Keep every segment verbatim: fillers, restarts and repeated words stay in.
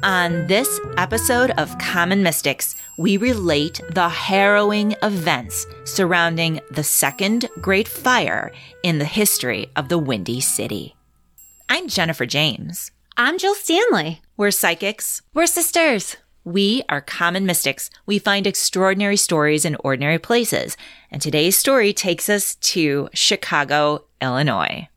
On this episode of Common Mystics, we relate the harrowing events surrounding the Second Great Fire in the history of the Windy City. I'm Jennifer James. I'm Jill Stanley. We're psychics. We're sisters. We are Common Mystics. We find extraordinary stories in ordinary places. And today's story takes us to Chicago, Illinois.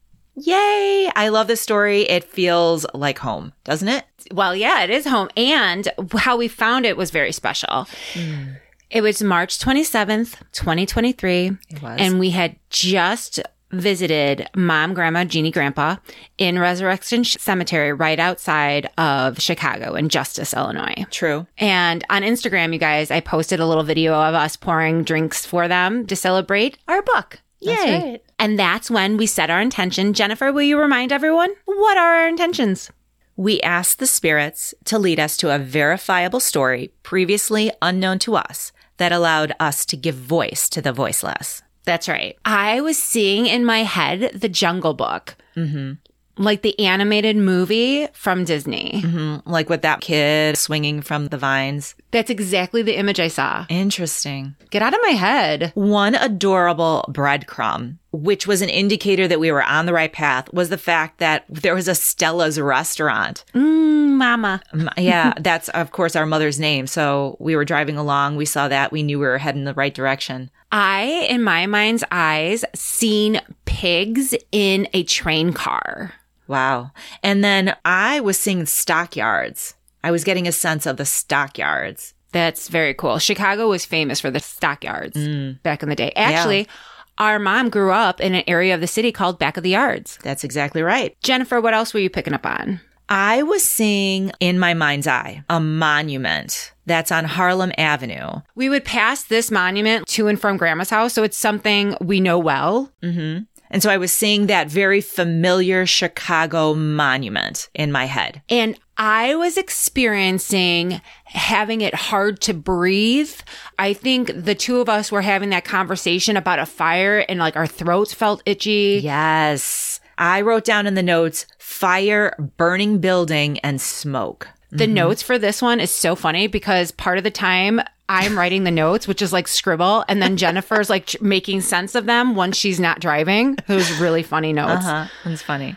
Yay! I love this story. It feels like home, doesn't it? Well, yeah, it is home. And how we found it was very special. Mm. It was March twenty-seventh, twenty twenty-three. It was. And we had just visited Mom, Grandma, Jeannie, Grandpa in Resurrection Cemetery right outside of Chicago in Justice, Illinois. True. And on Instagram, you guys, I posted a little video of us pouring drinks for them to celebrate our book. Yay. That's right. And that's when we set our intention. Jennifer, will you remind everyone? What are our intentions? We asked the spirits to lead us to a verifiable story previously unknown to us that allowed us to give voice to the voiceless. That's right. I was seeing in my head The Jungle Book. Mm-hmm. Like the animated movie from Disney. Mm-hmm. Like with that kid swinging from the vines. That's exactly the image I saw. Interesting. Get out of my head. One adorable breadcrumb, which was an indicator that we were on the right path, was the fact that there was a Stella's restaurant. Mmm, mama. Yeah, that's, of course, our mother's name. So we were driving along. We saw that. We knew we were heading the right direction. I, in my mind's eyes, seen pigs in a train car. Wow. And then I was seeing stockyards. I was getting a sense of the stockyards. That's very cool. Chicago was famous for the stockyards mm. back in the day. Actually, yeah. Our mom grew up in an area of the city called Back of the Yards. That's exactly right. Jennifer, what else were you picking up on? I was seeing in my mind's eye a monument that's on Harlem Avenue. We would pass this monument to and from Grandma's house, so it's something we know well. Mm-hmm. And so I was seeing that very familiar Chicago monument in my head. And I was experiencing having it hard to breathe. I think the two of us were having that conversation about a fire and like our throats felt itchy. Yes. I wrote down in the notes, fire, burning building, and smoke. The mm-hmm. notes for this one is so funny because part of the time I'm writing the notes, which is like scribble, and then Jennifer's like tr- making sense of them when she's not driving. Those really funny notes. Uh-huh. That's funny.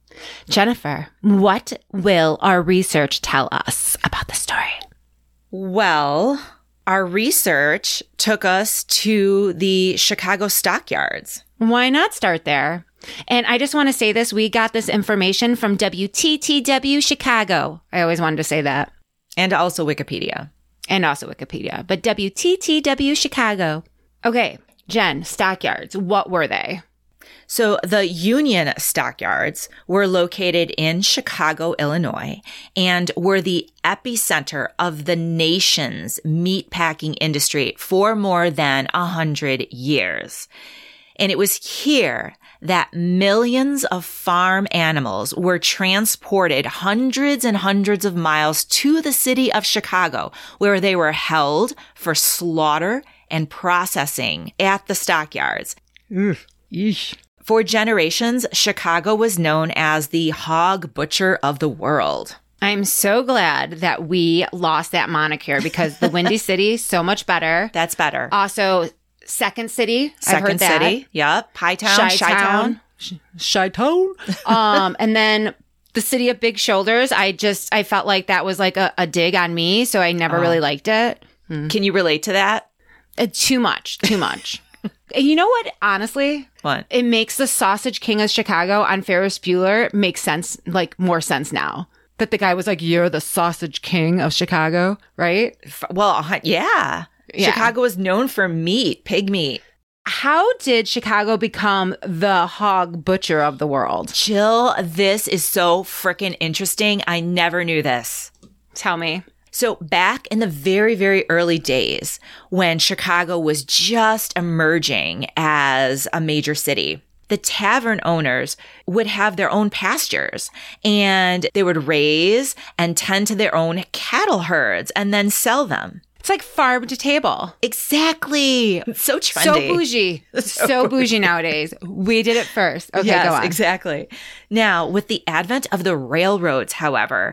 Jennifer, what will our research tell us about the story? Well, our research took us to the Chicago stockyards. Why not start there? And I just want to say this. We got this information from W T T W Chicago. I always wanted to say that. And also Wikipedia. And also Wikipedia. But W T T W Chicago. Okay, Jen, stockyards. What were they? So the Union Stockyards were located in Chicago, Illinois, and were the epicenter of the nation's meatpacking industry for more than a hundred years. And it was here that millions of farm animals were transported hundreds and hundreds of miles to the city of Chicago, where they were held for slaughter and processing at the stockyards. Ugh, yeesh. For generations, Chicago was known as the hog butcher of the world. I'm so glad that we lost that moniker because the Windy City, so much better. That's better. Also, Second City. Second I've heard that. City. Yep. Pie Town. Chi-Town. Chi-Town. um, and then the City of Big Shoulders. I just, I felt like that was like a, a dig on me. So I never oh. really liked it. Hmm. Can you relate to that? Uh, too much. Too much. You know what? Honestly, what? It makes the Sausage King of Chicago on Ferris Bueller make sense, like more sense now. That the guy was like, "You're the Sausage King of Chicago," right? Well, yeah. yeah. Chicago is known for meat, pig meat. How did Chicago become the hog butcher of the world? Jill, this is so freaking interesting. I never knew this. Tell me. So back in the very, very early days when Chicago was just emerging as a major city, the tavern owners would have their own pastures and they would raise and tend to their own cattle herds and then sell them. It's like farm to table. Exactly. It's so trendy. So bougie. So, so bougie nowadays. We did it first. Okay, yes, go on. Exactly. Now, with the advent of the railroads, however,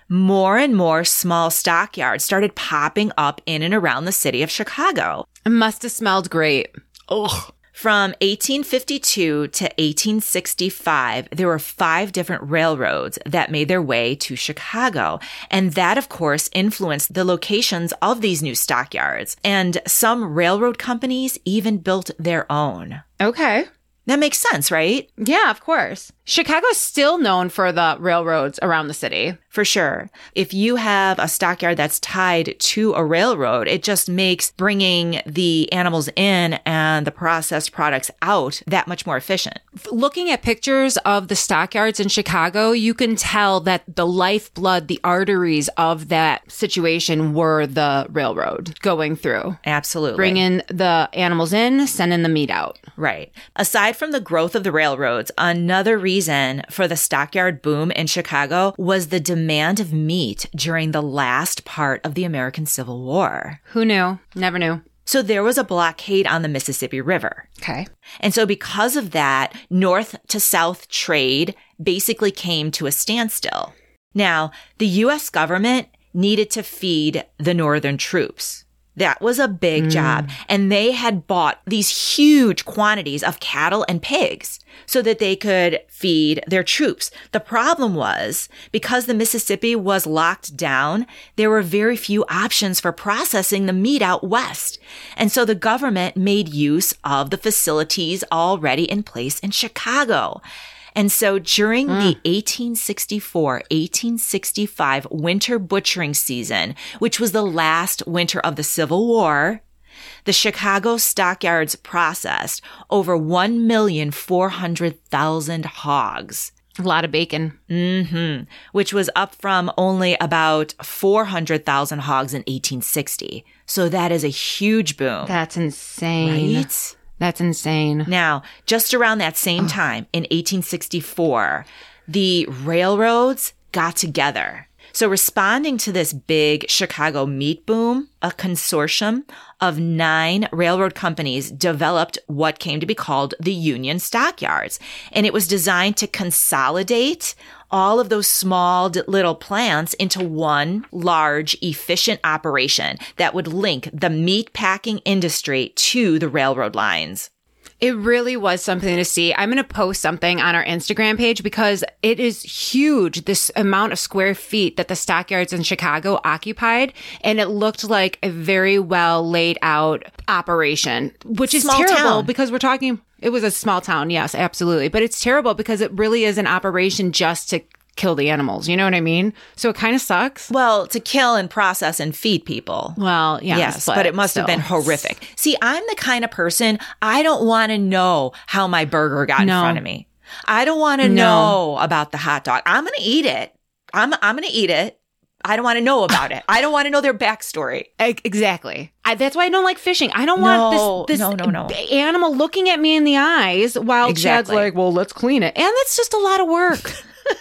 more and more small stockyards started popping up in and around the city of Chicago. It must have smelled great. Ugh. From eighteen fifty-two to eighteen sixty-five, there were five different railroads that made their way to Chicago. And that, of course, influenced the locations of these new stockyards. And some railroad companies even built their own. Okay. That makes sense, right? Yeah, of course. Chicago's still known for the railroads around the city. For sure. If you have a stockyard that's tied to a railroad, it just makes bringing the animals in and the processed products out that much more efficient. Looking at pictures of the stockyards in Chicago, you can tell that the lifeblood, the arteries of that situation were the railroad going through. Absolutely. Bringing the animals in, sending the meat out. Right. Aside from the growth of the railroads, another reason for the stockyard boom in Chicago was the demand of meat during the last part of the American Civil War. Who knew? Never knew. So there was a blockade on the Mississippi River. Okay. And so because of that, north to south trade basically came to a standstill. Now, the U S government needed to feed the northern troops. That was a big mm. job. And they had bought these huge quantities of cattle and pigs so that they could feed their troops. The problem was, because the Mississippi was locked down, there were very few options for processing the meat out west. And so the government made use of the facilities already in place in Chicago. And so during mm. the eighteen sixty-four eighteen sixty-five winter butchering season, which was the last winter of the Civil War, the Chicago stockyards processed over one million four hundred thousand hogs. A lot of bacon. Mm-hmm. Which was up from only about four hundred thousand hogs in eighteen sixty. So that is a huge boom. That's insane. Right? That's insane. Now, just around that same time in eighteen sixty-four, the railroads got together. So responding to this big Chicago meat boom, a consortium of nine railroad companies developed what came to be called the Union Stockyards. And it was designed to consolidate all of those small little plants into one large, efficient operation that would link the meat packing industry to the railroad lines. It really was something to see. I'm going to post something on our Instagram page because it is huge, this amount of square feet that the stockyards in Chicago occupied. And it looked like a very well laid out operation, which is Small terrible town. because we're talking, it was a small town. Yes, absolutely. But it's terrible because it really is an operation just to kill the animals. You know what I mean? So it kind of sucks. Well, to kill and process and feed people. Well, yes, yes, but, but it must still. have been horrific. See, I'm the kind of person, I don't want to know how my burger got No. in front of me. I don't want to No. know about the hot dog. I'm going to eat it. I'm I'm going to eat it. I don't want to know about it. I don't want to know their backstory. E- Exactly. I, that's why I don't like fishing. I don't want No, this, this no, no, no. animal looking at me in the eyes while Exactly. Chad's like, well, let's clean it. And that's just a lot of work.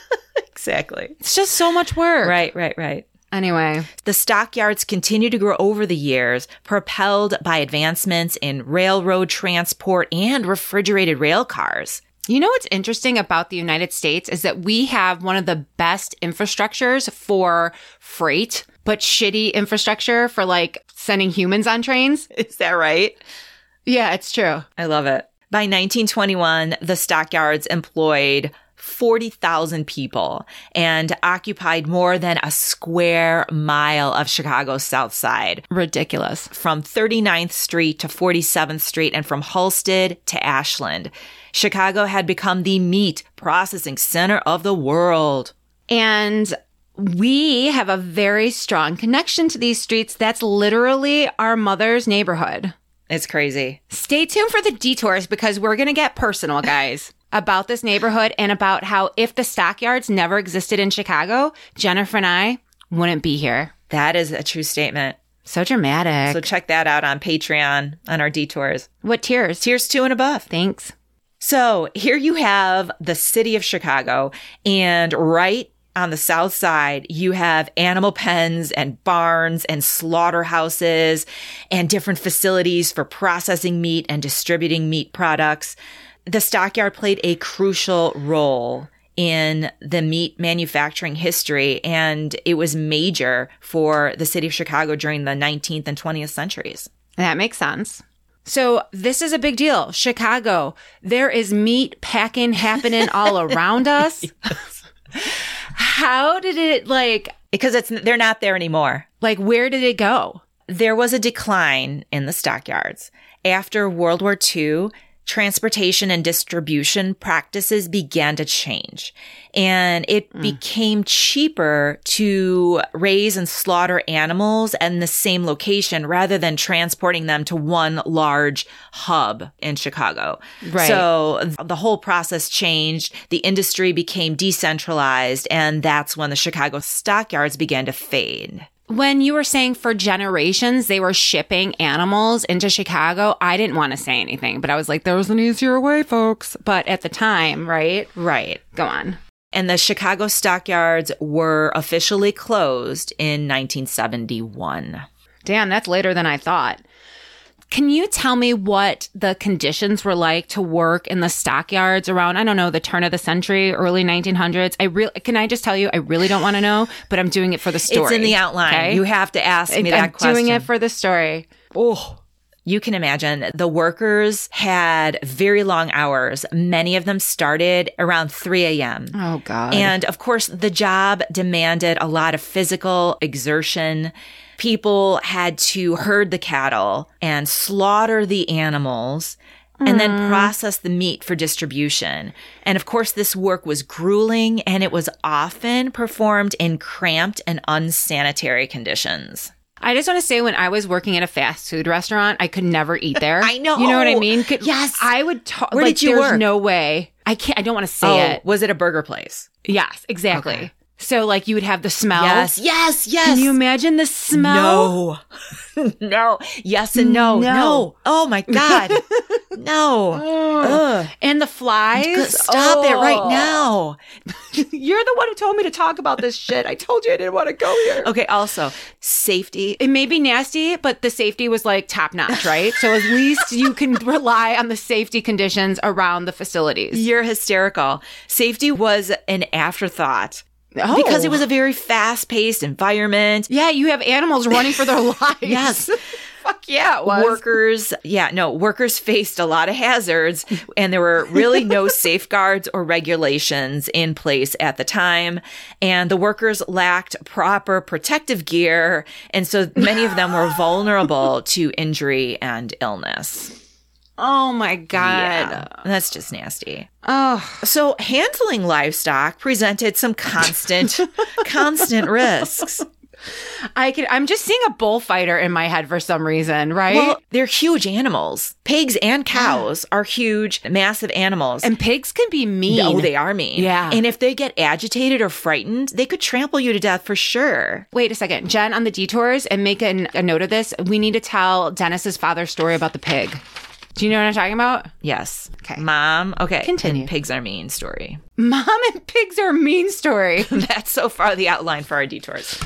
Exactly. It's just so much work. Right, right, right. Anyway. The stockyards continue to grow over the years, propelled by advancements in railroad transport and refrigerated rail cars. You know what's interesting about the United States is that we have one of the best infrastructures for freight, but shitty infrastructure for like sending humans on trains. Is that right? Yeah, it's true. I love it. By nineteen twenty-one, the stockyards employed forty thousand people and occupied more than a square mile of Chicago's South Side. Ridiculous. From thirty-ninth Street to forty-seventh Street and from Halsted to Ashland, Chicago had become the meat processing center of the world. And we have a very strong connection to these streets. That's literally our mother's neighborhood. It's crazy. Stay tuned for the detours because we're going to get personal, guys, about this neighborhood and about how if the stockyards never existed in Chicago, Jennifer and I wouldn't be here. That is a true statement. So dramatic. So check that out on Patreon on our detours. What tiers? Tiers two and above. Thanks. So here you have the city of Chicago, and right on the south side, you have animal pens and barns and slaughterhouses and different facilities for processing meat and distributing meat products. The stockyard played a crucial role in the meat manufacturing history, and it was major for the city of Chicago during the nineteenth and twentieth centuries. That makes sense. So this is a big deal. Chicago, there is meat packing happening all around us. Yes. How did it like... Because it's they're not there anymore. Like, where did it go? There was a decline in the stockyards. After World War Two, transportation and distribution practices began to change. And it mm. became cheaper to raise and slaughter animals in the same location rather than transporting them to one large hub in Chicago. Right. So the whole process changed. The industry became decentralized, and that's when the Chicago stockyards began to fade. When you were saying for generations they were shipping animals into Chicago, I didn't want to say anything, but I was like, there was an easier way, folks. But at the time, right? Right. Go on. And the Chicago stockyards were officially closed in nineteen seventy-one. Damn, that's later than I thought. Can you tell me what the conditions were like to work in the stockyards around, I don't know, the turn of the century, early nineteen hundreds? I really, can I just tell you, I really don't want to know, but I'm doing it for the story. It's in the outline. Okay? You have to ask me I'm that question. I'm doing it for the story. Oh. You can imagine the workers had very long hours. Many of them started around three a.m. Oh, God. And of course, the job demanded a lot of physical exertion. People had to herd the cattle and slaughter the animals and mm. then process the meat for distribution. And of course, this work was grueling, and it was often performed in cramped and unsanitary conditions. I just want to say, when I was working at a fast food restaurant, I could never eat there. I know. You know what I mean? Could, yes. I would talk. Where like, did you there's work? no way. I can't, I don't want to say oh, it. Was it a burger place? Yes, exactly. Okay. So, like, you would have the smell. Yes, yes, yes. Can you imagine the smell? No. No. Yes and no. No. No. Oh, my God. No. Ugh. And the flies. Stop oh. it right now. You're the one who told me to talk about this shit. I told you I didn't want to go here. Okay, also, safety. It may be nasty, but the safety was, like, top-notch, right? So at least you can rely on the safety conditions around the facilities. You're hysterical. Safety was an afterthought. Oh. Because it was a very fast-paced environment. Yeah, you have animals running for their lives. Yes. Fuck yeah, it was. Workers, yeah, no, workers faced a lot of hazards, and there were really no safeguards or regulations in place at the time. And the workers lacked proper protective gear, and so many of them were vulnerable to injury and illness. Oh my God. Yeah, that's just nasty. Oh. So handling livestock presented some constant, constant risks. I could, I'm just seeing a bullfighter in my head for some reason, right? Well, they're huge animals. Pigs and cows yeah. are huge, massive animals. And pigs can be mean. Oh, they are mean. Yeah. And if they get agitated or frightened, they could trample you to death for sure. Wait a second. Jen, on the detours, and make a, a note of this, we need to tell Dennis's father's story about the pig. Do you know what I'm talking about? Yes. Okay. Mom. Okay. Continue. And pigs are mean story. Mom and pigs are mean story. That's so far the outline for our detours.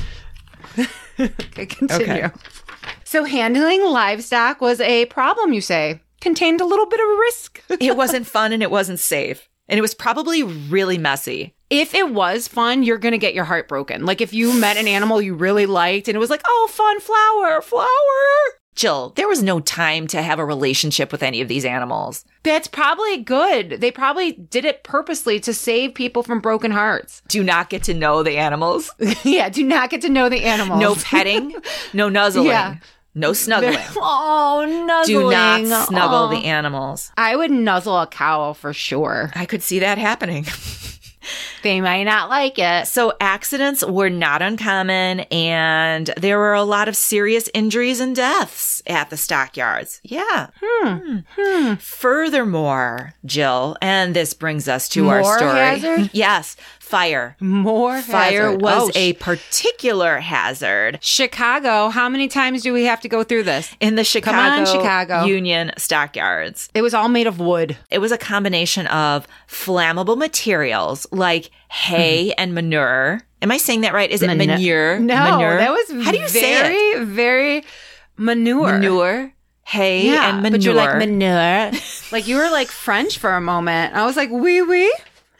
Okay, continue. Okay. So handling livestock was a problem, you say? Contained a little bit of risk. It wasn't fun and it wasn't safe. And it was probably really messy. If it was fun, you're going to get your heart broken. Like if you met an animal you really liked and it was like, oh, fun flower, flower. Jill, there was no time to have a relationship with any of these animals. That's probably good. They probably did it purposely to save people from broken hearts. Do not get to know the animals. Yeah, do not get to know the animals. No petting, no nuzzling, yeah. no snuggling. Oh, nuzzling. Do not snuggle oh. the animals. I would nuzzle a cow for sure. I could see that happening. They might not like it. So accidents were not uncommon, and there were a lot of serious injuries and deaths at the stockyards. Yeah. Hmm. Hmm. Furthermore, Jill, and this brings us to More our story. Hazard? Yes. Fire. More Fire hazard. was oh, a particular hazard. Chicago, how many times do we have to go through this? In the Chicago, Come on, Chicago. Union stockyards. It was all made of wood. It was a combination of flammable materials like hay mm-hmm. and manure. Am I saying that right? Is it Man- manure? No, manure? that was How do you very, say it? very manure. Manure. Hay yeah, and manure. But you're like manure. Like you were like French for a moment. I was like, oui, oui.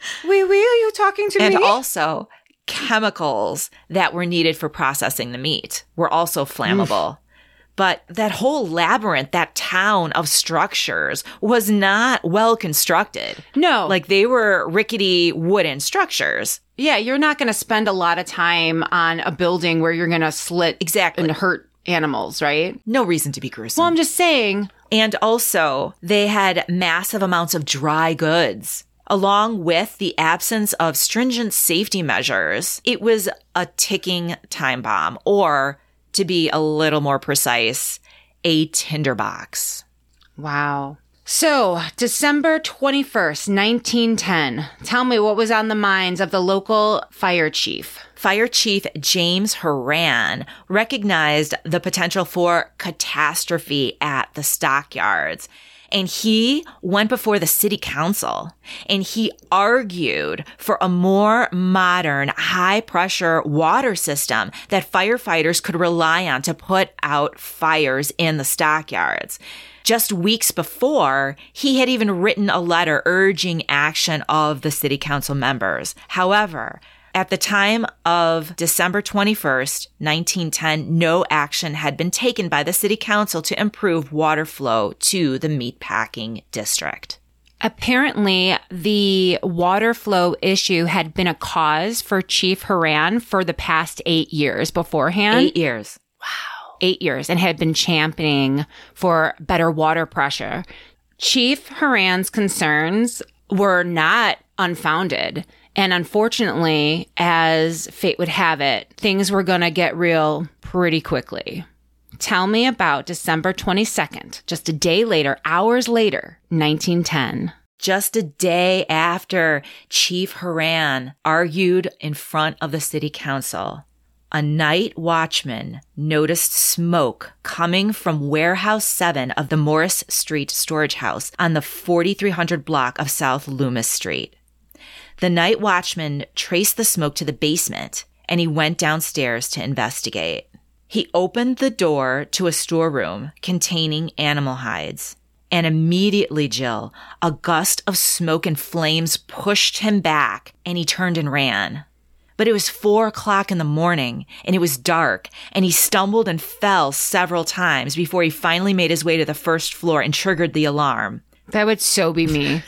Wee wee, are you talking to and me? And also, chemicals that were needed for processing the meat were also flammable. Oof. But that whole labyrinth, that town of structures was not well constructed. No. Like they were rickety wooden structures. Yeah, you're not going to spend a lot of time on a building where you're going to slit exactly. and hurt animals, right? No reason to be gruesome. Well, I'm just saying. And also, they had massive amounts of dry goods. Along with the absence of stringent safety measures, it was a ticking time bomb, or to be a little more precise, a tinderbox. Wow. So, December twenty-first, nineteen ten. Tell me what was on the minds of the local fire chief. Fire Chief James Horan recognized the potential for catastrophe at the stockyards. And he went before the city council and he argued for a more modern, high-pressure water system that firefighters could rely on to put out fires in the stockyards. Just weeks before, he had even written a letter urging action of the city council members. However, at the time of December twenty-first, nineteen ten, no action had been taken by the city council to improve water flow to the meatpacking district. Apparently, the water flow issue had been a cause for Chief Horan for the past eight years beforehand. Eight years. Wow. Eight years, and had been championing for better water pressure. Chief Horan's concerns were not unfounded. And unfortunately, as fate would have it, things were going to get real pretty quickly. Tell me about December twenty-second, just a day later, hours later, nineteen ten. Just a day after Chief Horan argued in front of the city council, a night watchman noticed smoke coming from Warehouse seven of the Morris Street Storage House on the forty-three hundred block of South Loomis Street. The night watchman traced the smoke to the basement, and he went downstairs to investigate. He opened the door to a storeroom containing animal hides, and immediately, Jill, a gust of smoke and flames pushed him back, and he turned and ran. But it was four o'clock in the morning, and it was dark, and he stumbled and fell several times before he finally made his way to the first floor and triggered the alarm. That would so be me.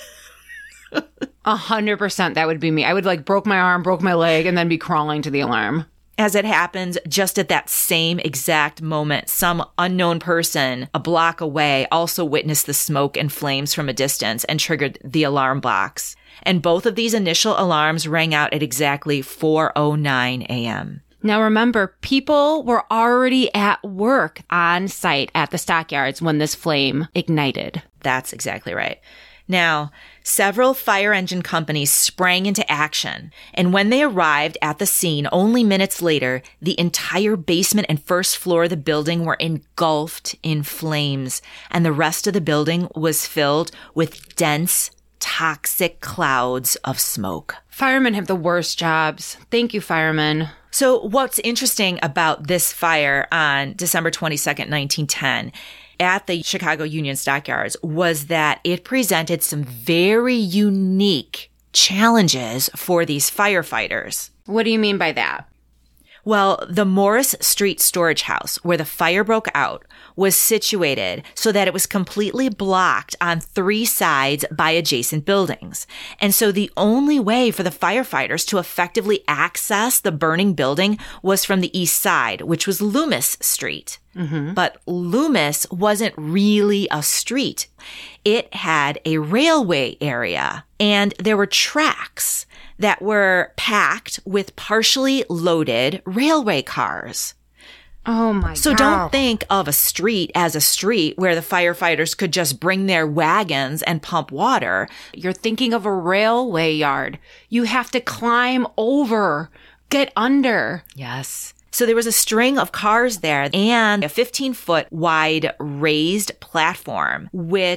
A hundred percent that would be me. I would like broke my arm, broke my leg, and then be crawling to the alarm. As it happens, just at that same exact moment, some unknown person a block away also witnessed the smoke and flames from a distance and triggered the alarm box. And both of these initial alarms rang out at exactly four oh nine a.m. Now remember, people were already at work on site at the stockyards when this flame ignited. That's exactly right. Now, several fire engine companies sprang into action, and when they arrived at the scene only minutes later, the entire basement and first floor of the building were engulfed in flames, and the rest of the building was filled with dense, toxic clouds of smoke. Firemen have the worst jobs. Thank you, firemen. So what's interesting about this fire on December twenty-second, nineteen ten, at the Chicago Union Stockyards was that it presented some very unique challenges for these firefighters. What do you mean by that? Well, the Morris Street Storage House, where the fire broke out, was situated so that it was completely blocked on three sides by adjacent buildings. And so the only way for the firefighters to effectively access the burning building was from the east side, which was Loomis Street. Mm-hmm. But Loomis wasn't really a street. It had a railway area, and there were tracks that were packed with partially loaded railway cars. Oh my God. So don't think of a street as a street where the firefighters could just bring their wagons and pump water. You're thinking of a railway yard. You have to climb over, get under. Yes. So there was a string of cars there and a fifteen-foot wide raised platform, which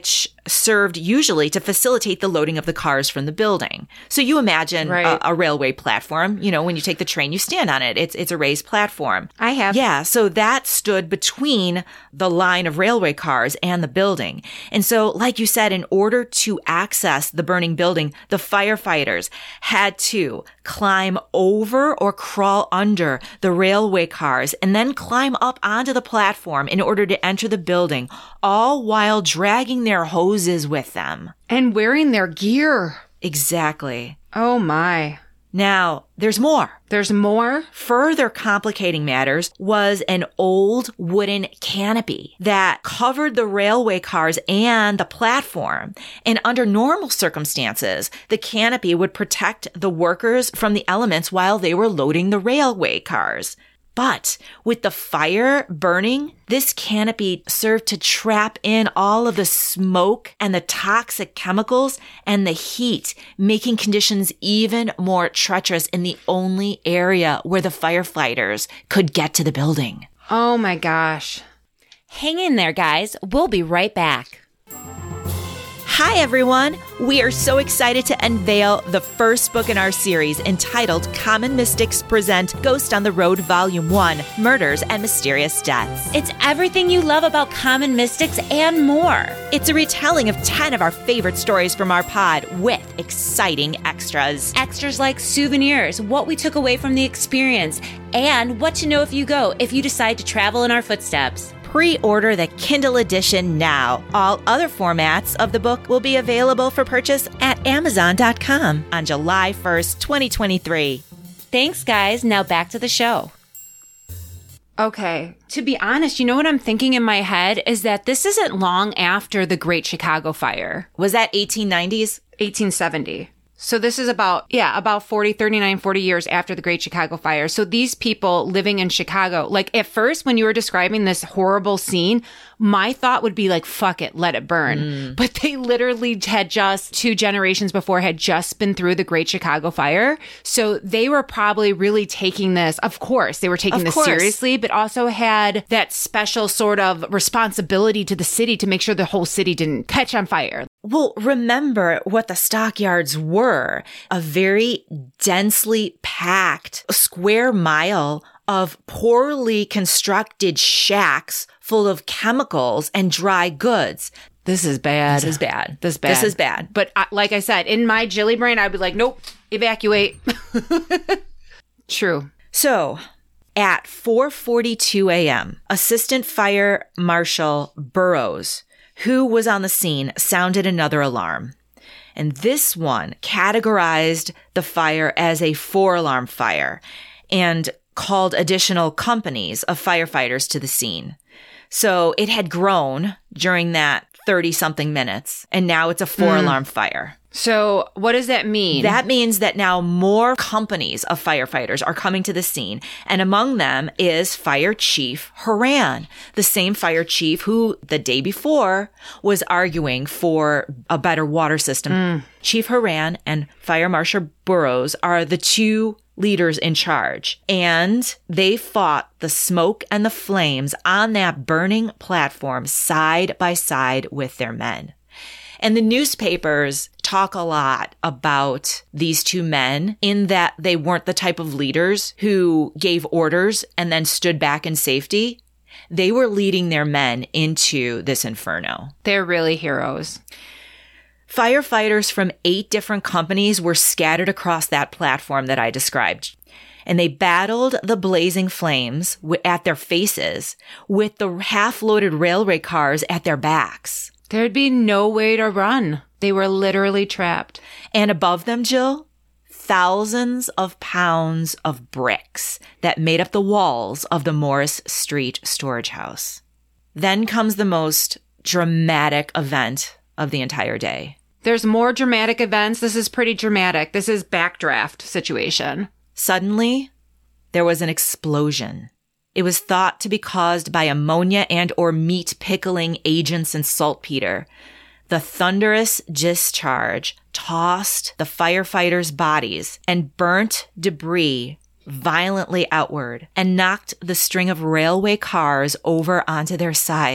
served usually to facilitate the loading of the cars from the building. So you imagine Right. a, a railway platform. You know, when you take the train, you stand on it. It's it's a raised platform. I have. Yeah, so that stood between the line of railway cars and the building. And so, like you said, in order to access the burning building, the firefighters had to climb over or crawl under the railway cars and then climb up onto the platform in order to enter the building, all while dragging their hoses with them. And wearing their gear. Exactly. Oh my. Now, there's more. There's more? Further complicating matters was an old wooden canopy that covered the railway cars and the platform. And under normal circumstances, the canopy would protect the workers from the elements while they were loading the railway cars. But with the fire burning, this canopy served to trap in all of the smoke and the toxic chemicals and the heat, making conditions even more treacherous in the only area where the firefighters could get to the building. Oh my gosh. Hang in there, guys. We'll be right back. Hi, everyone. We are so excited to unveil the first book in our series entitled Common Mystics Present Ghost on the Road Volume one, Murders and Mysterious Deaths. It's everything you love about common mystics and more. It's a retelling of ten of our favorite stories from our pod with exciting extras. Extras like souvenirs, what we took away from the experience, and what to know if you go if you decide to travel in our footsteps. Pre-order the Kindle edition now. All other formats of the book will be available for purchase at amazon dot com on July first, twenty twenty-three. Thanks, guys. Now back to the show. Okay. To be honest, you know what I'm thinking in my head is that this isn't long after the Great Chicago Fire. Was that eighteen nineties? eighteen seventy. So this is about, yeah, about forty, thirty-nine, forty years after the Great Chicago Fire. So these people living in Chicago, like at first when you were describing this horrible scene, my thought would be like, fuck it, let it burn. Mm. But they literally had just two generations before had just been through the Great Chicago Fire. So they were probably really taking this, of course, they were taking of this course. seriously, but also had that special sort of responsibility to the city to make sure the whole city didn't catch on fire. Well, remember what the stockyards were. A very densely packed square mile of poorly constructed shacks full of chemicals and dry goods. This is bad. This is bad. This is bad. This is bad. But I, like I said, in my Jilly brain, I'd be like, nope, evacuate. True. So at four forty-two a.m., Assistant Fire Marshal Burroughs, who was on the scene, sounded another alarm. And this one categorized the fire as a four-alarm fire and called additional companies of firefighters to the scene. So it had grown during that thirty-something minutes, and now it's a four-alarm mm. fire. So what does that mean? That means that now more companies of firefighters are coming to the scene, and among them is Fire Chief Horan, the same fire chief who the day before was arguing for a better water system. Mm. Chief Horan and Fire Marshal Burroughs are the two leaders in charge, and they fought the smoke and the flames on that burning platform side by side with their men. And the newspapers talk a lot about these two men in that they weren't the type of leaders who gave orders and then stood back in safety. They were leading their men into this inferno. They're really heroes. Firefighters from eight different companies were scattered across that platform that I described. And they battled the blazing flames w- at their faces with the half-loaded railway cars at their backs. There'd be no way to run. They were literally trapped. And above them, Jill, thousands of pounds of bricks that made up the walls of the Morris Street storage house. Then comes the most dramatic event of the entire day. There's more dramatic events. This is pretty dramatic. This is backdraft situation. Suddenly, there was an explosion. It was thought to be caused by ammonia and or meat pickling agents and saltpeter. The thunderous discharge tossed the firefighters' bodies and burnt debris violently outward and knocked the string of railway cars over onto their sides.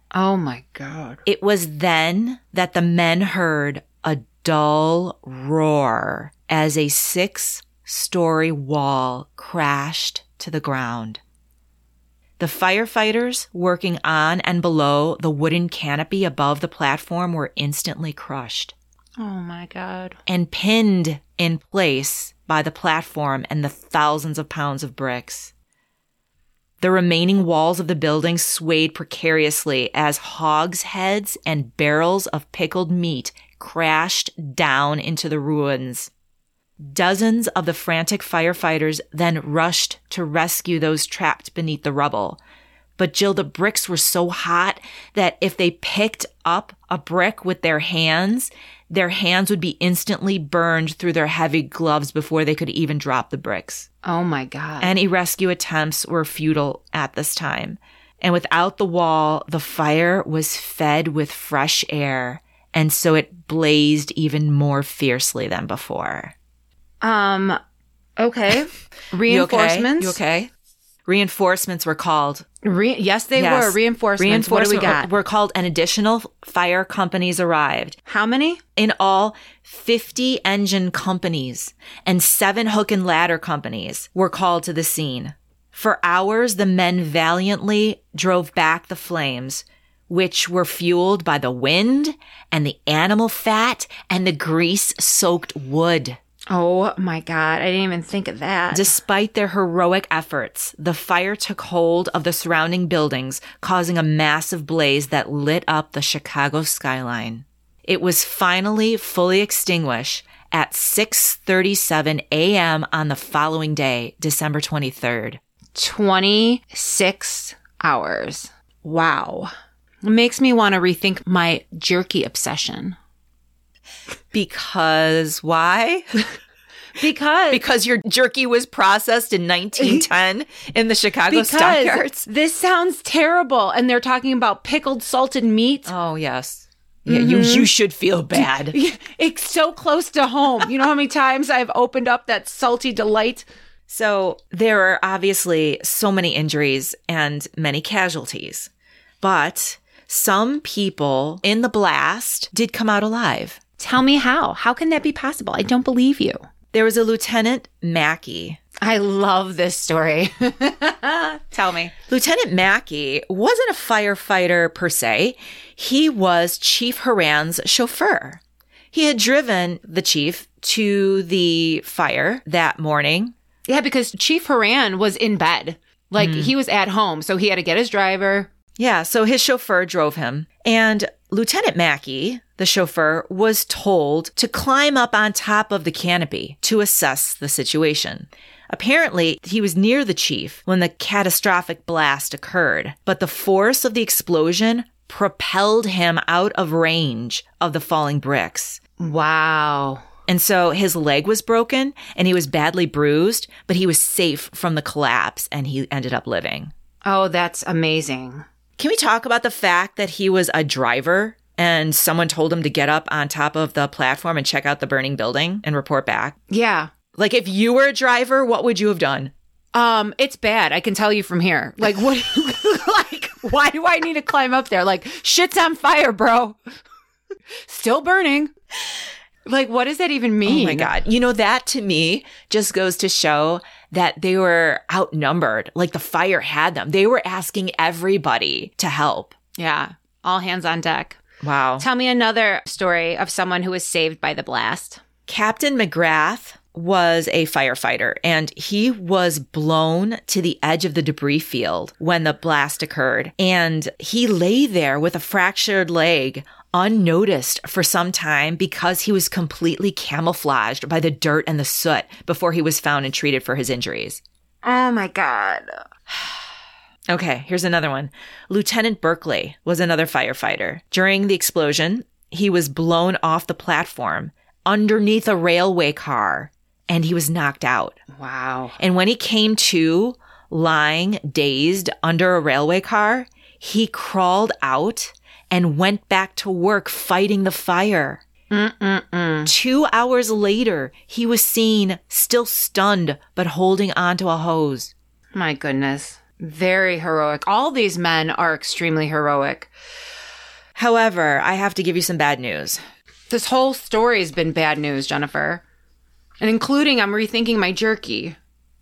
Oh my God. It was then that the men heard a dull roar as a six-story wall crashed to the ground. The firefighters working on and below the wooden canopy above the platform were instantly crushed. Oh my God. And pinned in place by the platform and the thousands of pounds of bricks. The remaining walls of the building swayed precariously as hogsheads and barrels of pickled meat crashed down into the ruins. Dozens of the frantic firefighters then rushed to rescue those trapped beneath the rubble. But Jill, the bricks were so hot that if they picked up a brick with their hands, their hands would be instantly burned through their heavy gloves before they could even drop the bricks. Oh my God. Any rescue attempts were futile at this time. And without the wall, the fire was fed with fresh air, and so it blazed even more fiercely than before. Um, okay. Reinforcements? You okay? You okay? Reinforcements were called. Re- yes, they yes. were. Reinforcements. Reinforcements what do we got? Were, were called, and additional fire companies arrived. How many? In all, fifty engine companies and seven hook and ladder companies were called to the scene. For hours, the men valiantly drove back the flames, which were fueled by the wind and the animal fat and the grease-soaked wood. Oh my God, I didn't even think of that. Despite their heroic efforts, the fire took hold of the surrounding buildings, causing a massive blaze that lit up the Chicago skyline. It was finally fully extinguished at six thirty-seven a.m. on the following day, December twenty-third. twenty-six hours. Wow. It makes me want to rethink my jerky obsession. Because why? Because because your jerky was processed in nineteen ten in the Chicago stockyards. This sounds terrible, and they're talking about pickled salted meat. Oh yes, yeah. Mm-hmm. You you should feel bad. It's so close to home. You know how many times I've opened up that salty delight. So there are obviously so many injuries and many casualties, but some people in the blast did come out alive. Tell me how. How can that be possible? I don't believe you. There was a Lieutenant Mackey. I love this story. Tell me. Lieutenant Mackey wasn't a firefighter per se. He was Chief Horan's chauffeur. He had driven the chief to the fire that morning. Yeah, because Chief Horan was in bed. Like, mm. he was at home, so he had to get his driver. Yeah, so his chauffeur drove him. And Lieutenant Mackey, the chauffeur, was told to climb up on top of the canopy to assess the situation. Apparently, he was near the chief when the catastrophic blast occurred, but the force of the explosion propelled him out of range of the falling bricks. Wow. And so his leg was broken and he was badly bruised, but he was safe from the collapse and he ended up living. Oh, that's amazing. Can we talk about the fact that he was a driver and someone told him to get up on top of the platform and check out the burning building and report back? Yeah. Like, if you were a driver, what would you have done? Um, it's bad. I can tell you from here. Like, what? Like, why do I need to climb up there? Like, shit's on fire, bro. Still burning. Like, what does that even mean? Oh my God. You know, that to me just goes to show that they were outnumbered. Like, the fire had them. They were asking everybody to help. Yeah. All hands on deck. Wow. Tell me another story of someone who was saved by the blast. Captain McGrath was a firefighter, and he was blown to the edge of the debris field when the blast occurred. And he lay there with a fractured leg unnoticed for some time because he was completely camouflaged by the dirt and the soot before he was found and treated for his injuries. Oh my God. Okay, here's another one. Lieutenant Berkeley was another firefighter. During the explosion, he was blown off the platform underneath a railway car, and he was knocked out. Wow. And when he came to, lying dazed under a railway car, he crawled out and went back to work fighting the fire. Mm-mm-mm. Two hours later, he was seen still stunned but holding onto a hose. My goodness. Very heroic. All these men are extremely heroic. However, I have to give you some bad news. This whole story has been bad news, Jennifer. And including I'm rethinking my jerky.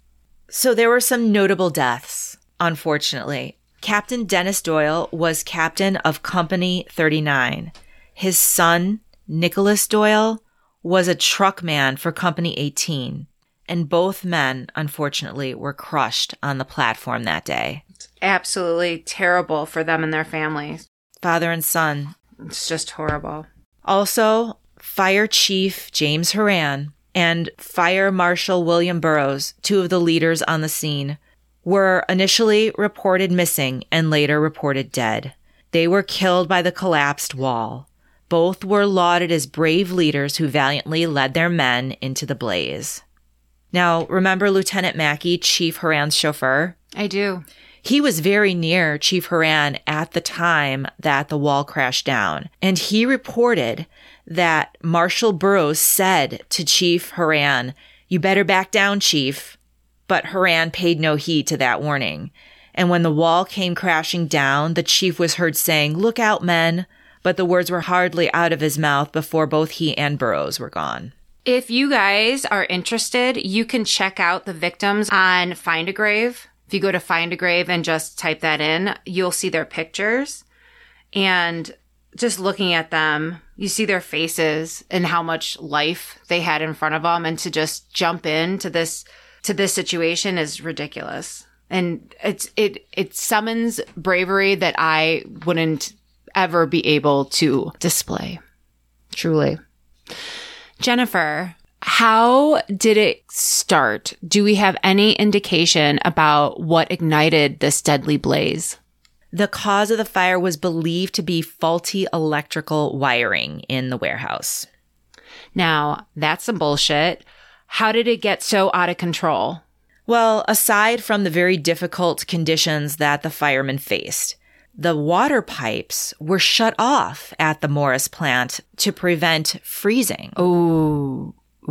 So there were some notable deaths, unfortunately. Captain Dennis Doyle was captain of Company thirty-nine. His son, Nicholas Doyle, was a truckman for Company eighteen. And both men, unfortunately, were crushed on the platform that day. It's absolutely terrible for them and their families. Father and son. It's just horrible. Also, Fire Chief James Horan and Fire Marshal William Burroughs, two of the leaders on the scene, were initially reported missing and later reported dead. They were killed by the collapsed wall. Both were lauded as brave leaders who valiantly led their men into the blaze. Now, remember Lieutenant Mackey, Chief Horan's chauffeur? I do. He was very near Chief Horan at the time that the wall crashed down, and he reported that Marshal Burroughs said to Chief Horan, "You better back down, Chief." But Horan paid no heed to that warning. And when the wall came crashing down, the chief was heard saying, "Look out, men." But the words were hardly out of his mouth before both he and Burroughs were gone. If you guys are interested, you can check out the victims on Find a Grave. If you go to Find a Grave and just type that in, you'll see their pictures. And just looking at them, you see their faces and how much life they had in front of them. And to just jump into this to this situation is ridiculous. And it's it it summons bravery that I wouldn't ever be able to display. Truly. Jennifer, how did it start? Do we have any indication about what ignited this deadly blaze? The cause of the fire was believed to be faulty electrical wiring in the warehouse. Now, that's some bullshit. How did it get so out of control? Well, aside from the very difficult conditions that the firemen faced, the water pipes were shut off at the Morris plant to prevent freezing. Oh,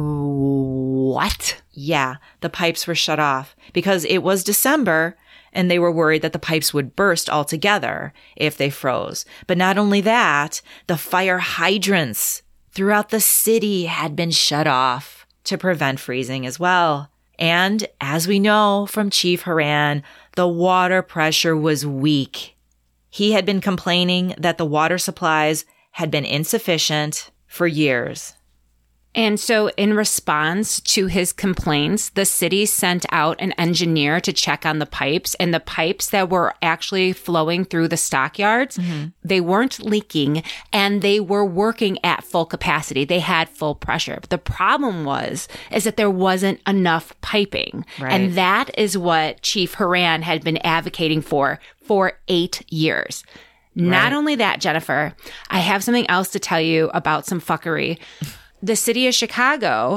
what? Yeah, the pipes were shut off because it was December and they were worried that the pipes would burst altogether if they froze. But not only that, the fire hydrants throughout the city had been shut off to prevent freezing as well. And as we know from Chief Horan, the water pressure was weak. He had been complaining that the water supplies had been insufficient for years. And so in response to his complaints, the city sent out an engineer to check on the pipes, and the pipes that were actually flowing through the stockyards, mm-hmm. they weren't leaking and they were working at full capacity. They had full pressure. But the problem was, is that there wasn't enough piping. Right. And that is what Chief Horan had been advocating for for eight years. Not Right. only that, Jennifer, I have something else to tell you about some fuckery. The city of Chicago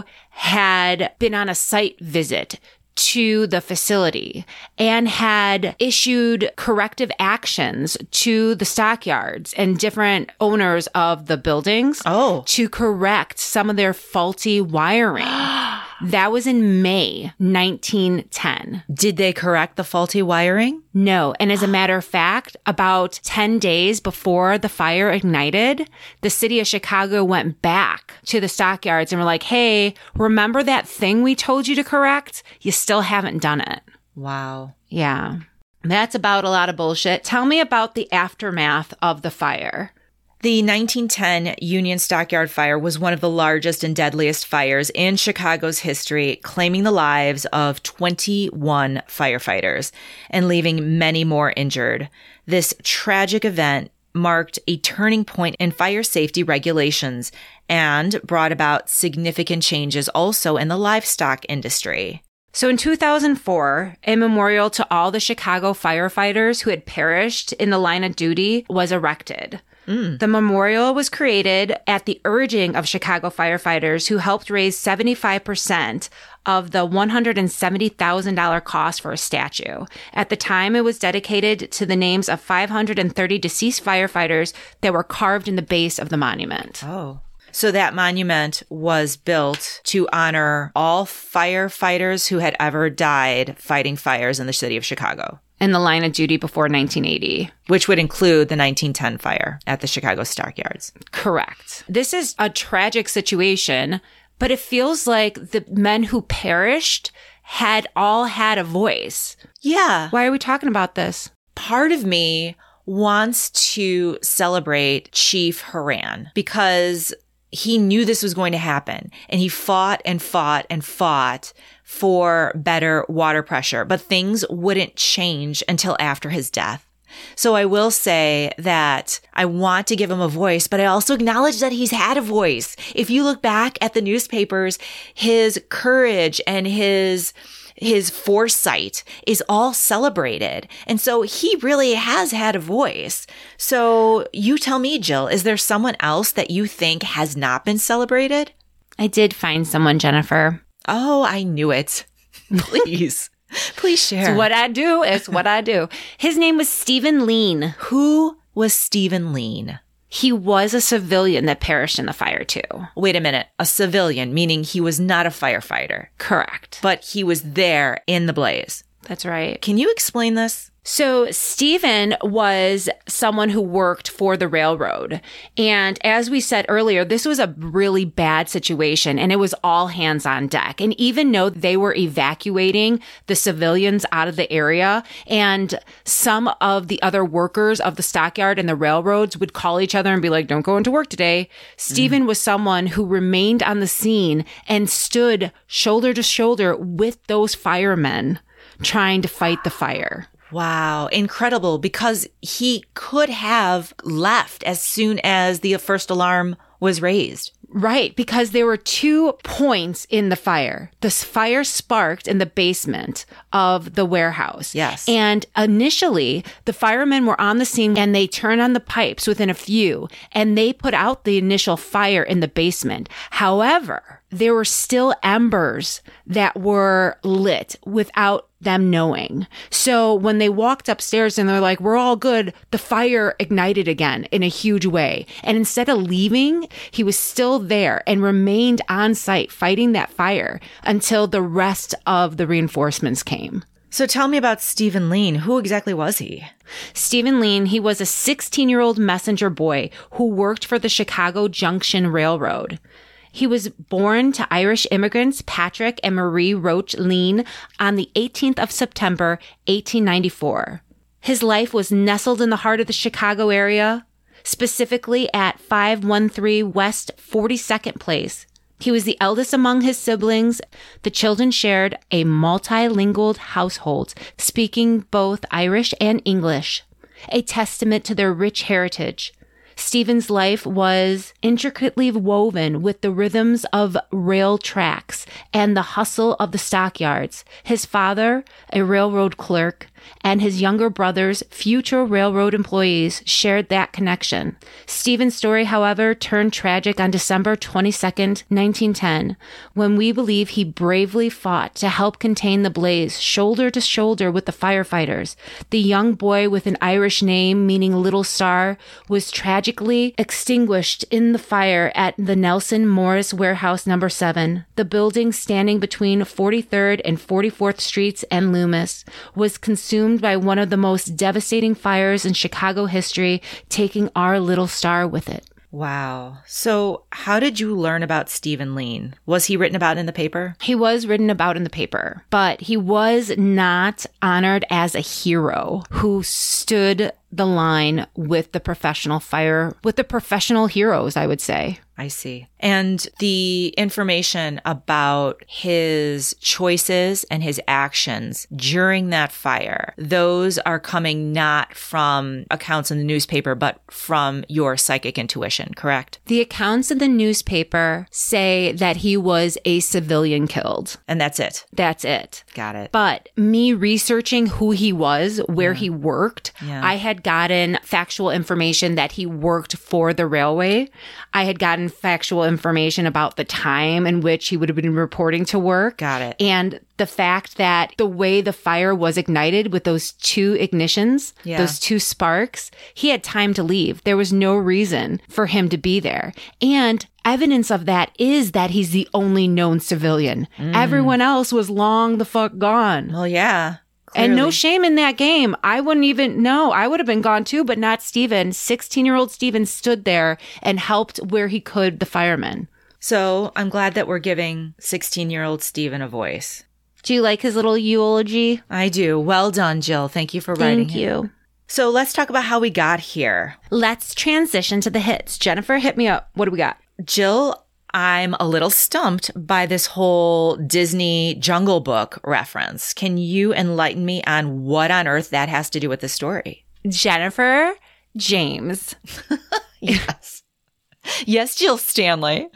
had been on a site visit to the facility and had issued corrective actions to the stockyards and different owners of the buildings Oh. to correct some of their faulty wiring. That was in May nineteen ten. Did they correct the faulty wiring? No. And as a matter of fact, about ten days before the fire ignited, the city of Chicago went back to the stockyards and were like, hey, remember that thing we told you to correct? You still haven't done it. Wow. Yeah. That's about a lot of bullshit. Tell me about the aftermath of the fire. The nineteen ten Union Stockyard Fire was one of the largest and deadliest fires in Chicago's history, claiming the lives of twenty-one firefighters and leaving many more injured. This tragic event marked a turning point in fire safety regulations and brought about significant changes also in the livestock industry. So in two thousand four, a memorial to all the Chicago firefighters who had perished in the line of duty was erected. Mm. The memorial was created at the urging of Chicago firefighters who helped raise seventy-five percent of the one hundred seventy thousand dollars cost for a statue. At the time, it was dedicated to the names of five hundred thirty deceased firefighters that were carved in the base of the monument. Oh. So that monument was built to honor all firefighters who had ever died fighting fires in the city of Chicago. in the line of duty before nineteen eighty. Which would include the nineteen ten fire at the Chicago Stockyards. Correct. This is a tragic situation, but it feels like the men who perished had all had a voice. Yeah. Why are we talking about this? Part of me wants to celebrate Chief Horan because he knew this was going to happen, and he fought and fought and fought for better water pressure, but things wouldn't change until after his death. So I will say that I want to give him a voice, but I also acknowledge that he's had a voice. If you look back at the newspapers, his courage and his his foresight is all celebrated. And so he really has had a voice. So you tell me, Jill, is there someone else that you think has not been celebrated? I did find someone, Jennifer. Oh, I knew it. Please. Please share. It's what I do. It's what I do. His name was Stephen Lean. Who was Stephen Lean? He was a civilian that perished in the fire, too. Wait a minute. A civilian, meaning he was not a firefighter. Correct. But he was there in the blaze. That's right. Can you explain this? So Stephen was someone who worked for the railroad. And as we said earlier, this was a really bad situation, and it was all hands on deck. And even though they were evacuating the civilians out of the area, and some of the other workers of the stockyard and the railroads would call each other and be like, don't go into work today, Stephen mm. was someone who remained on the scene and stood shoulder to shoulder with those firemen trying to fight the fire. Wow. Incredible, because he could have left as soon as the first alarm was raised. Right, because there were two points in the fire. The fire sparked in the basement of the warehouse. Yes. And initially, the firemen were on the scene and they turned on the pipes within a few, and they put out the initial fire in the basement. However, there were still embers that were lit without them knowing. So when they walked upstairs and they're like, we're all good, the fire ignited again in a huge way. And instead of leaving, he was still there and remained on site fighting that fire until the rest of the reinforcements came. So tell me about Stephen Lean. Who exactly was he? Stephen Lean, he was a sixteen-year-old messenger boy who worked for the Chicago Junction Railroad. He was born to Irish immigrants Patrick and Marie Roach Lean on the eighteenth of September, eighteen ninety-four. His life was nestled in the heart of the Chicago area, specifically at five one three West forty-second Place. He was the eldest among his siblings. The children shared a multilingual household, speaking both Irish and English, a testament to their rich heritage. Stephen's life was intricately woven with the rhythms of rail tracks and the hustle of the stockyards. His father, a railroad clerk, and his younger brothers, future railroad employees, shared that connection. Stephen's story, however, turned tragic on December twenty-second, nineteen ten, when we believe he bravely fought to help contain the blaze, shoulder to shoulder with the firefighters. The young boy with an Irish name meaning Little Star was tragically extinguished in the fire at the Nelson Morris Warehouse number seven. The building, standing between forty-third and forty-fourth Streets and Loomis, was consumed by one of the most devastating fires in Chicago history, taking our Little Star with it. Wow. So how did you learn about Stephen Lean? Was he written about in the paper? He was written about in the paper, but he was not honored as a hero who stood the line with the professional fire, with the professional heroes, I would say. I see. And the information about his choices and his actions during that fire, those are coming not from accounts in the newspaper, but from your psychic intuition, correct? The accounts in the newspaper say that he was a civilian killed. And that's it? That's it. Got it. But me researching who he was, where yeah. he worked, yeah. I had gotten factual information that he worked for the railway. I had gotten factual information about the time in which he would have been reporting to work. Got it. And the fact that the way the fire was ignited with those two ignitions, yeah. those two sparks, he had time to leave. There was no reason for him to be there. And evidence of that is that he's the only known civilian. Mm. Everyone else was long the fuck gone. Well, yeah. And no Clearly. shame in that game. I wouldn't even, no, I would have been gone too, but not Steven. sixteen-year-old Steven stood there and helped where he could the firemen. So I'm glad that we're giving sixteen-year-old Steven a voice. Do you like his little eulogy? I do. Well done, Jill. Thank you for writing Thank it. you. So let's talk about how we got here. Let's transition to the hits. Jennifer, hit me up. What do we got? Jill, I'm a little stumped by this whole Disney Jungle Book reference. Can you enlighten me on what on earth that has to do with the story? Jennifer James. Yes. Yes, Jill Stanley.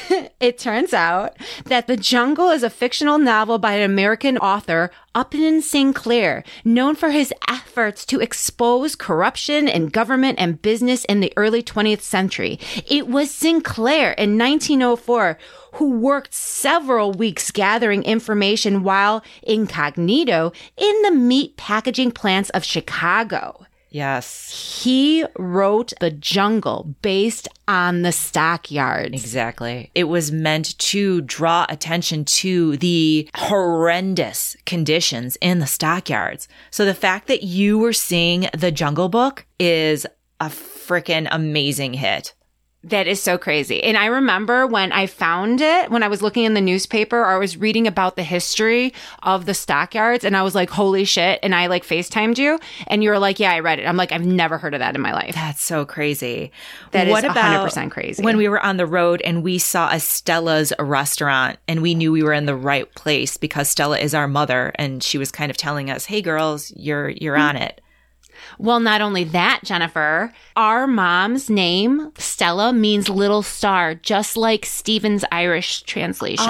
It turns out that The Jungle is a fictional novel by an American author, Upton Sinclair, known for his efforts to expose corruption in government and business in the early twentieth century. It was Sinclair in nineteen oh four who worked several weeks gathering information while incognito in the meat packaging plants of Chicago. Yes. He wrote The Jungle based on the stockyards. Exactly. It was meant to draw attention to the horrendous conditions in the stockyards. So the fact that you were seeing The Jungle Book is a freaking amazing hit. That is so crazy. And I remember when I found it, when I was looking in the newspaper, or I was reading about the history of the stockyards, and I was like, holy shit. And I like FaceTimed you, and you were like, yeah, I read it. I'm like, I've never heard of that in my life. That's so crazy. That what is about one hundred percent crazy. When we were on the road and we saw a Stella's restaurant and we knew we were in the right place because Stella is our mother and she was kind of telling us, hey girls, you're you're on it. Well, not only that, Jennifer, our mom's name, Stella, means little star, just like Stephen's Irish translation.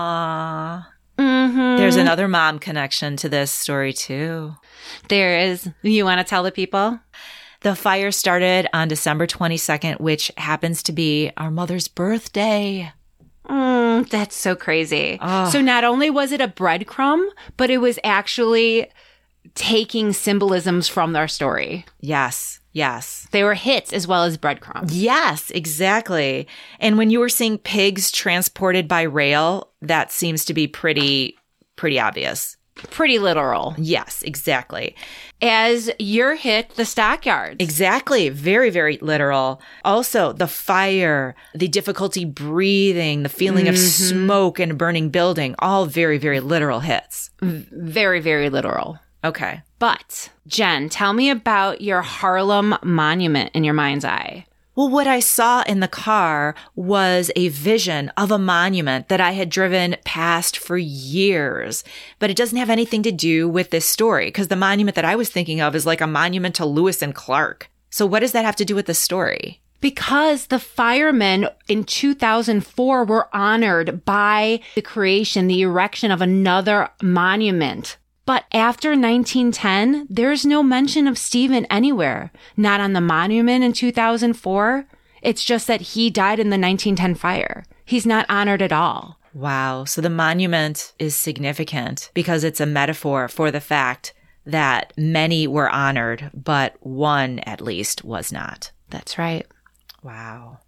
Aww. Mm-hmm. There's another mom connection to this story too. There is. You want to tell the people? The fire started on December twenty-second, which happens to be our mother's birthday. Mm, that's so crazy. Oh. So not only was it a breadcrumb, but it was actually taking symbolisms from their story. Yes, yes. They were hits as well as breadcrumbs. Yes, exactly. And when you were seeing pigs transported by rail, that seems to be pretty, pretty obvious. Pretty literal. Yes, exactly. As your hit, the stockyards. Exactly. Very, very literal. Also, the fire, the difficulty breathing, the feeling Mm-hmm. of smoke in a burning building, all very, very literal hits. Very, very literal. Okay. But, Jen, tell me about your Harlem monument in your mind's eye. Well, what I saw in the car was a vision of a monument that I had driven past for years, but it doesn't have anything to do with this story because the monument that I was thinking of is like a monument to Lewis and Clark. So what does that have to do with the story? Because the firemen in two thousand four were honored by the creation, the erection of another monument. But after nineteen ten, there's no mention of Stephen anywhere. Not on the monument in two thousand four. It's just that he died in the nineteen ten fire. He's not honored at all. Wow. So the monument is significant because it's a metaphor for the fact that many were honored, but one at least was not. That's right. Wow.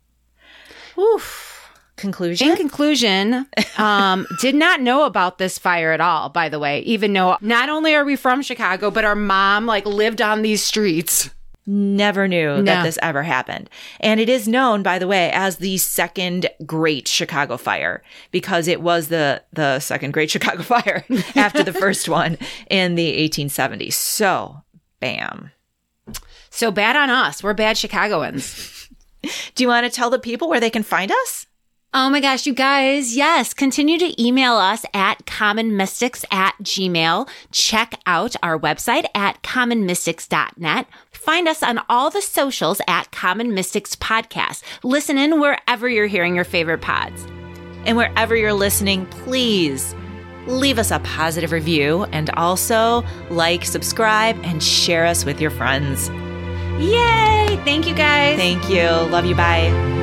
Oof. Conclusion? In conclusion, um, did not know about this fire at all, by the way, even though not only are we from Chicago, but our mom like lived on these streets. Never knew No. that this ever happened. And it is known, by the way, as the second Great Chicago Fire because it was the, the second Great Chicago Fire after the first one in the eighteen seventies. So, bam. So bad on us. We're bad Chicagoans. Do you want to tell the people where they can find us? Oh my gosh, you guys. Yes. Continue to email us at commonmystics at gmail. Check out our website at common mystics dot net. Find us on all the socials at Common Mystics Podcast. Listen in wherever you're hearing your favorite pods. And wherever you're listening, please leave us a positive review and also like, subscribe, and share us with your friends. Yay! Thank you guys. Thank you. Love you. Bye.